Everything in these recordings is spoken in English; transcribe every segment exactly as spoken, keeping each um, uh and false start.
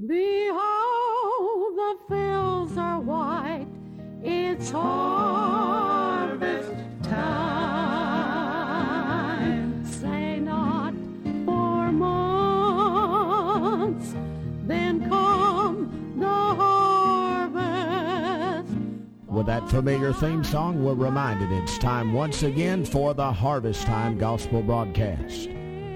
Behold, the fields are white, it's harvest time. Say not for months, then come the harvest. With that familiar theme song, we're reminded it's time once again for the Harvest Time Gospel Broadcast.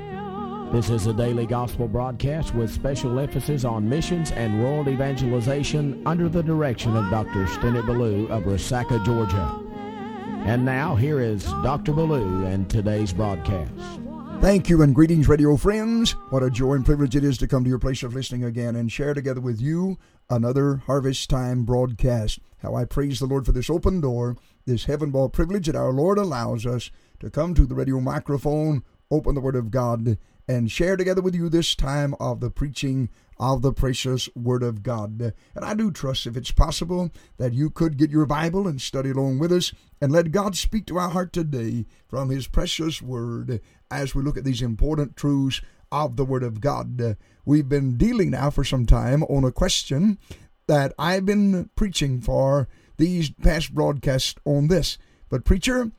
This is a daily gospel broadcast with special emphasis on missions and world evangelization under the direction of Doctor Stennett Ballou of Resaca, Georgia. And now, here is Doctor Ballou and today's broadcast. Thank you and greetings, radio friends. What a joy and privilege it is to come to your place of listening again and share together with you another Harvest Time broadcast. How I praise the Lord for this open door, this heaven-born privilege that our Lord allows us to come to the radio microphone, open the Word of God, and share together with you this time of the preaching of the precious Word of God. And I do trust, if it's possible, that you could get your Bible and study along with us and let God speak to our heart today from His precious Word as we look at these important truths of the Word of God. We've been dealing now for some time on a question that I've been preaching for these past broadcasts on this. But preacher,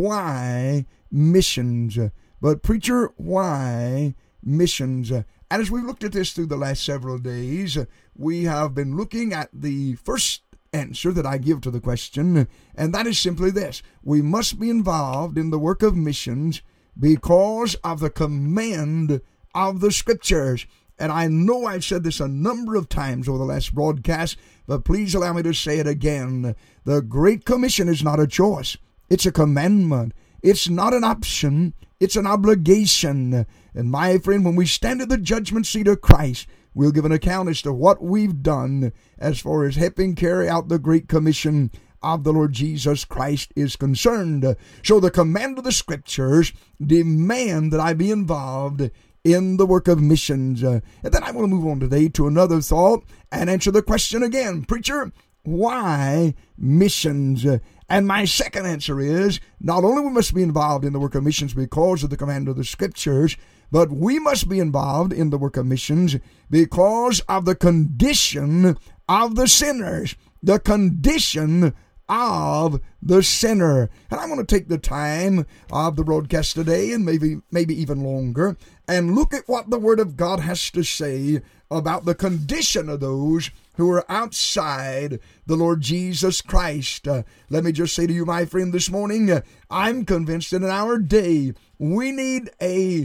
why missions? But preacher, why missions? And as we've looked at this through the last several days, we have been looking at the first answer that I give to the question, and that is simply this. We must be involved in the work of missions because of the command of the Scriptures. And I know I've said this a number of times over the last broadcast, but please allow me to say it again. The Great Commission is not a choice. It's a commandment. It's not an option. It's an obligation. And my friend, when we stand at the judgment seat of Christ, we'll give an account as to what we've done as far as helping carry out the Great Commission of the Lord Jesus Christ is concerned. So the command of the Scriptures demand that I be involved in the work of missions. Uh, and then I want to move on today to another thought and answer the question again. Preacher, why missions? Uh, and my second answer is, not only we must be involved in the work of missions because of the command of the Scriptures, but we must be involved in the work of missions because of the condition of the sinners. The condition of the sinner. And I want to take the time of the broadcast today, and maybe maybe even longer, and look at what the Word of God has to say about the condition of those who are outside the Lord Jesus Christ. Uh, let me just say to you, my friend, this morning, uh, I'm convinced that in our day, we need a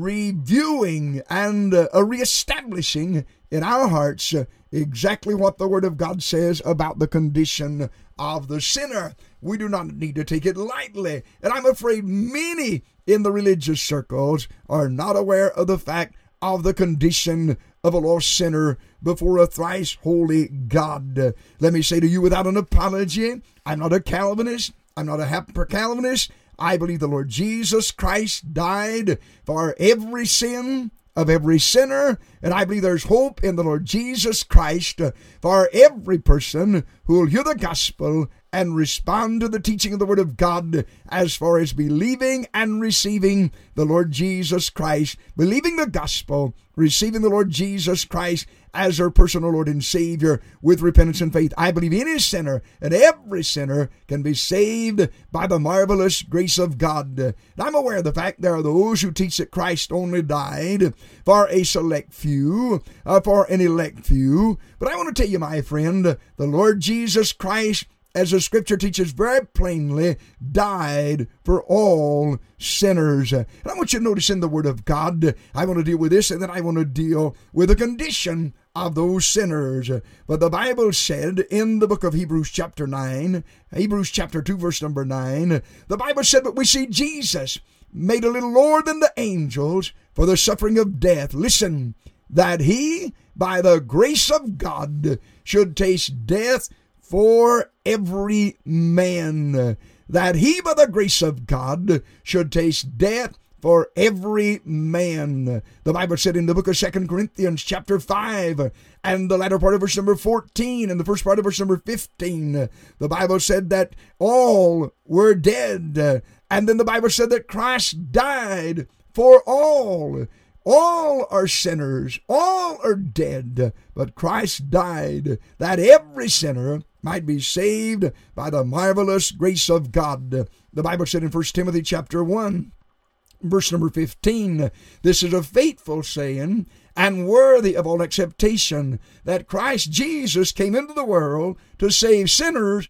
reviewing and uh, a reestablishing in our hearts uh, exactly what the Word of God says about the condition of the sinner. We do not need to take it lightly, and I'm afraid many in the religious circles are not aware of the fact of the condition of a lost sinner before a thrice holy God. Let me say to you without an apology, I'm not a Calvinist, I'm not a hyper Calvinist. I believe the Lord Jesus Christ died for every sin of every sinner, and I believe there's hope in the Lord Jesus Christ for every person who will hear the gospel and respond to the teaching of the Word of God as far as believing and receiving the Lord Jesus Christ, believing the gospel, receiving the Lord Jesus Christ as their personal Lord and Savior with repentance and faith. I believe any sinner and every sinner can be saved by the marvelous grace of God. And I'm aware of the fact there are those who teach that Christ only died for a select few, uh, for an elect few. But I want to tell you, my friend, the Lord Jesus Christ, as the Scripture teaches very plainly, died for all sinners. And I want you to notice in the Word of God, I want to deal with this, and then I want to deal with the condition of those sinners. But the Bible said in the book of Hebrews chapter nine, Hebrews chapter two verse number nine, the Bible said that we see Jesus made a little lower than the angels for the suffering of death. Listen, that he, by the grace of God, should taste death for every man, that he by the grace of God should taste death for every man. The Bible said in the book of Second Corinthians chapter five and the latter part of verse number fourteen and the first part of verse number fifteen, the Bible said that all were dead. And then the Bible said that Christ died for all. all are sinners, all are dead, but Christ died that every sinner might be saved by the marvelous grace of God. The Bible said in First Timothy chapter one, verse number fifteen, this is a faithful saying and worthy of all acceptation, that Christ Jesus came into the world to save sinners,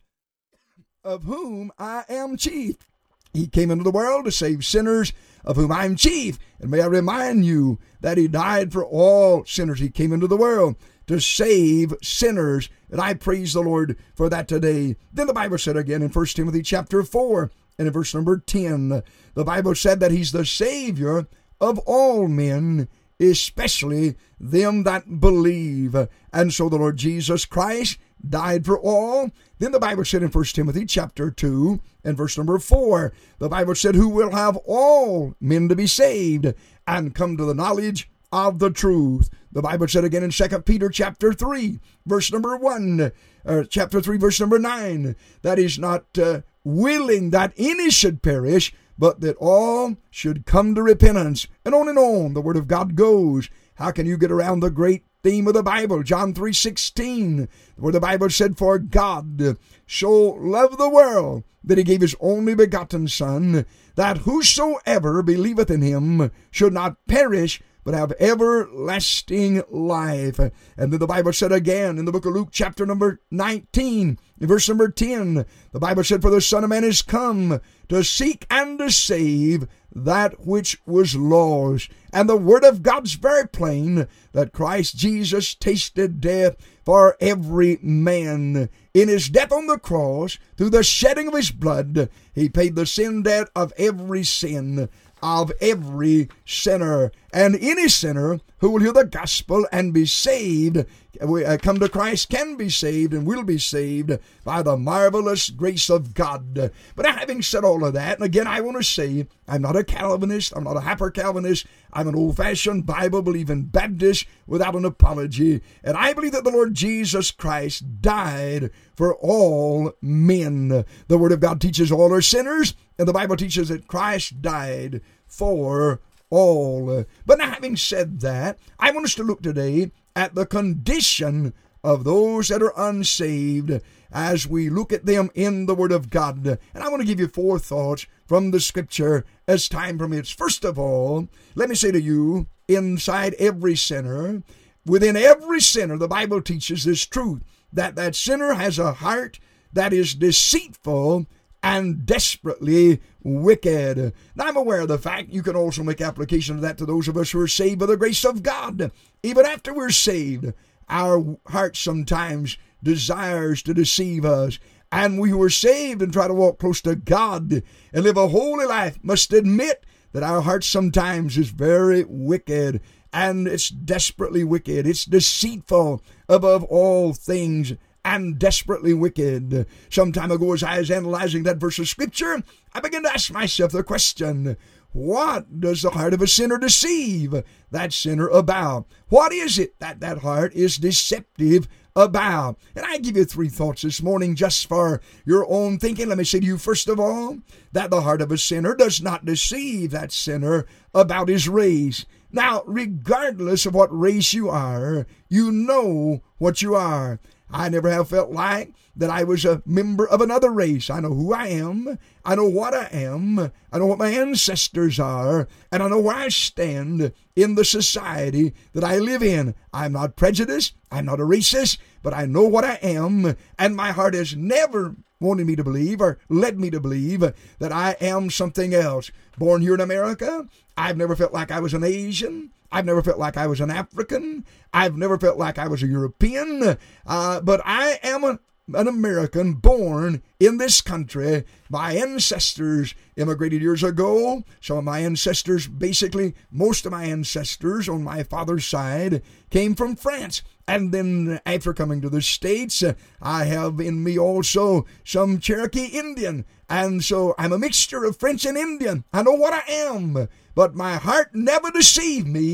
of whom I am chief. He came into the world to save sinners, of whom I am chief. And may I remind you that he died for all sinners. He came into the world to save sinners. And I praise the Lord for that today. Then the Bible said again in First Timothy chapter four and in verse number ten, the Bible said that he's the Savior of all men, especially them that believe. And so the Lord Jesus Christ died for all. Then the Bible said in First Timothy chapter two and verse number four, the Bible said, who will have all men to be saved and come to the knowledge of the truth. The Bible said again in Second Peter chapter three, verse number one, uh, chapter three, verse number nine, that he's not uh, willing that any should perish, but that all should come to repentance. And on and on the Word of God goes. How can you get around the great theme of the Bible? John three sixteen, where the Bible said, for God so loved the world that he gave his only begotten Son, that whosoever believeth in him should not perish, but have everlasting life. And then the Bible said again in the book of Luke chapter number nineteen, in verse number ten, the Bible said, for the Son of Man is come to seek and to save that which was lost. And the Word of God's very plain, that Christ Jesus tasted death for every man. In his death on the cross, through the shedding of his blood, he paid the sin debt of every sin, of every sinner. And any sinner who will hear the gospel and be saved, come to Christ, can be saved and will be saved by the marvelous grace of God. But having said all of that, and again I want to say, I'm not a Calvinist, I'm not a hyper-Calvinist, I'm an old-fashioned Bible-believing Baptist without an apology. And I believe that the Lord Jesus Christ died for all men. The Word of God teaches all are sinners, and the Bible teaches that Christ died for all. But now, having said that, I want us to look today at the condition of those that are unsaved as we look at them in the Word of God. And I want to give you four thoughts from the Scripture as time permits. First of all, let me say to you, inside every sinner, within every sinner, the Bible teaches this truth, that that sinner has a heart that is deceitful and desperately wicked. Now, I'm aware of the fact you can also make application of that to those of us who are saved by the grace of God. Even after we're saved, our heart sometimes desires to deceive us. And we who are saved and try to walk close to God and live a holy life must admit that our heart sometimes is very wicked, and it's desperately wicked. It's deceitful above all things and desperately wicked. Some time ago, as I was analyzing that verse of Scripture, I began to ask myself the question, what does the heart of a sinner deceive that sinner about? What is it that that heart is deceptive about? And I give you three thoughts this morning just for your own thinking. Let me say to you, first of all, that the heart of a sinner does not deceive that sinner about his race. Now, regardless of what race you are, you know what you are. I never have felt like that I was a member of another race. I know who I am. I know what I am. I know what my ancestors are. And I know where I stand in the society that I live in. I'm not prejudiced. I'm not a racist. But I know what I am. And my heart has never wanted me to believe or led me to believe that I am something else. Born here in America, I've never felt like I was an Asian. I've never felt like I was an African. I've never felt like I was a European. Uh, but I am a, an American born in this country. My ancestors immigrated years ago. Some of my ancestors, basically most of my ancestors on my father's side, came from France. And then after coming to the States, uh, I have in me also some Cherokee Indian. And so I'm a mixture of French and Indian. I know what I am. But my heart never deceived me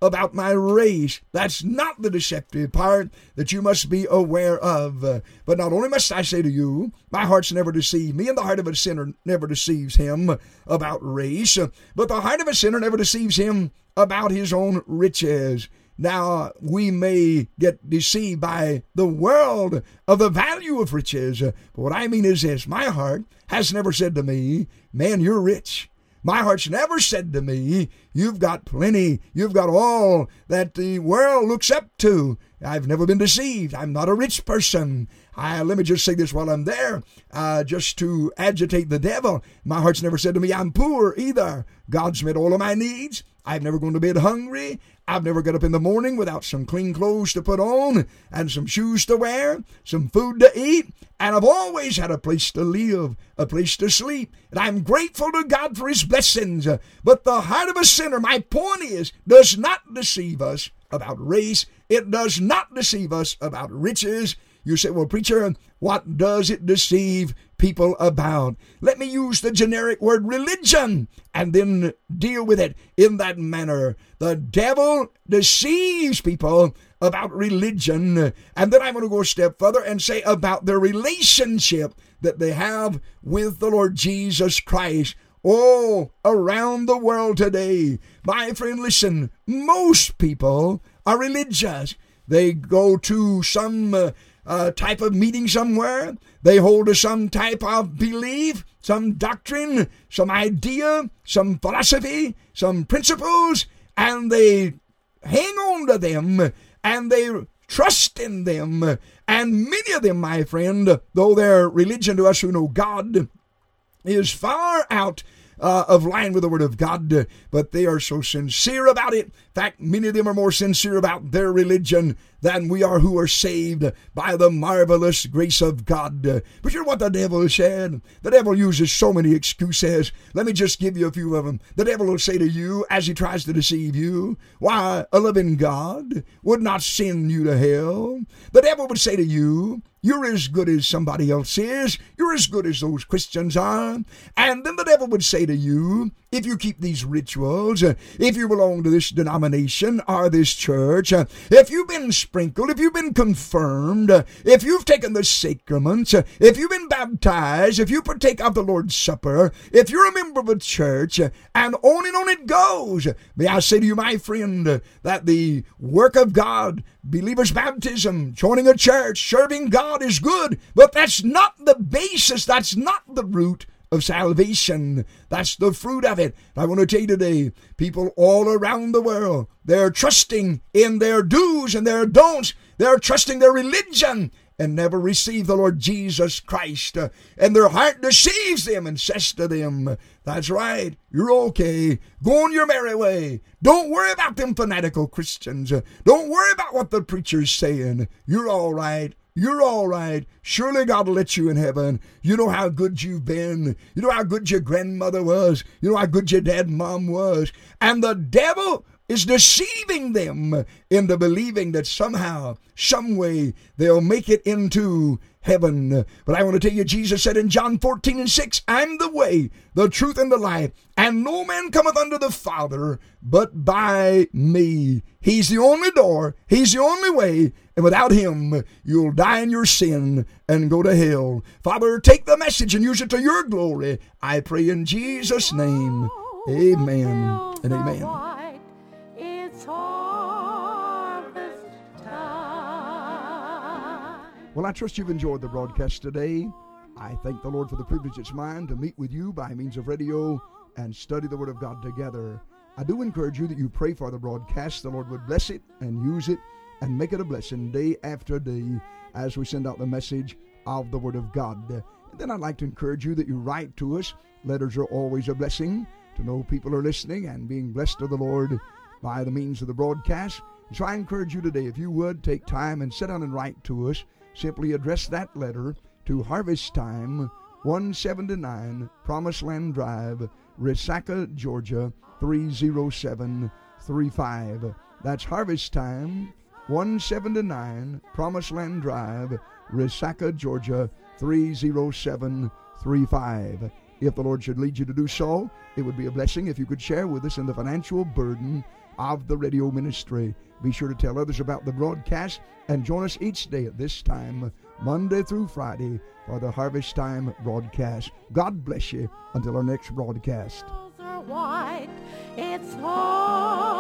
about my race. That's not the deceptive part that you must be aware of. Uh, but not only must I say to you, my heart's never deceived me, and the heart of a sinner never deceives him about race, but the heart of a sinner never deceives him about his own riches. Now, we may get deceived by the world of the value of riches, but what I mean is this: my heart has never said to me, man, you're rich. My heart's never said to me, you've got plenty, you've got all that the world looks up to. I've never been deceived. I'm not a rich person. I, let me just say this while I'm there, uh, just to agitate the devil. My heart's never said to me, I'm poor either. God's met all of my needs. I've never gone to bed hungry. I've never got up in the morning without some clean clothes to put on and some shoes to wear, some food to eat, and I've always had a place to live, a place to sleep, and I'm grateful to God for his blessings. But the heart of a sinner, my point is, does not deceive us about race. It does not deceive us about riches. You say, well, preacher, what does it deceive people about? Let me use the generic word religion and then deal with it in that manner. The devil deceives people about religion, and then I'm going to go a step further and say about their relationship that they have with the Lord Jesus Christ. Oh, around the world today, my friend, listen, most people are religious. They go to some uh, uh, type of meeting somewhere. They hold to some type of belief, some doctrine, some idea, some philosophy, some principles, and they hang on to them, and they trust in them. And many of them, my friend, though their religion to us who know God is far out Uh, of line with the Word of God, uh, but they are so sincere about it. In fact, many of them are more sincere about their religion than we are who are saved by the marvelous grace of God. Uh, but you know what the devil said? The devil uses so many excuses. Let me just give you a few of them. The devil will say to you as he tries to deceive you, why, a loving God would not send you to hell. The devil would say to you, you're as good as somebody else is. You're as good as those Christians are. And then the devil would say to you, if you keep these rituals, uh, if you belong to this denomination or this church, uh, if you've been sprinkled, if you've been confirmed, uh, if you've taken the sacraments, uh, if you've been baptized, if you partake of the Lord's Supper, if you're a member of a church, uh, and on and on it goes. May I say to you, my friend, uh, that the work of God, believer's baptism, joining a church, serving God is good, but that's not the basis, that's not the root of salvation. That's the fruit of it. I want to tell you today, people all around the world, they're trusting in their do's and their don'ts. They're trusting their religion and never receive the Lord Jesus Christ. Uh, and their heart deceives them and says to them, that's right, you're okay. Go on your merry way. Don't worry about them fanatical Christians. Uh, don't worry about what the preacher's saying. You're all right. You're all right. Surely God will let you in heaven. You know how good you've been. You know how good your grandmother was. You know how good your dad and mom was. And the devil is deceiving them into believing that somehow, some way, they'll make it into heaven. But I want to tell you, Jesus said in John fourteen and six, I'm the way, the truth, and the life, and no man cometh unto the Father but by me. He's the only door. He's the only way. And without him, you'll die in your sin and go to hell. Father, take the message and use it to your glory. I pray in Jesus' name. Amen and amen. It's harvest time. Well, I trust you've enjoyed the broadcast today. I thank the Lord for the privilege it's mine to meet with you by means of radio and study the Word of God together. I do encourage you that you pray for the broadcast. The Lord would bless it and use it and make it a blessing day after day as we send out the message of the Word of God. And then I'd like to encourage you that you write to us. Letters are always a blessing to know people are listening and being blessed of the Lord by the means of the broadcast. So I encourage you today, if you would, take time and sit down and write to us. Simply address that letter to Harvest Time, one seventy-nine Promised Land Drive, Resaca, Georgia, three oh seven three five. That's Harvest Time, one seventy-nine Promised Land Drive, Resaca, Georgia, three oh seven three five. If the Lord should lead you to do so, it would be a blessing if you could share with us in the financial burden of the radio ministry. Be sure to tell others about the broadcast and join us each day at this time, Monday through Friday, for the Harvest Time broadcast. God bless you until our next broadcast. White, it's hard.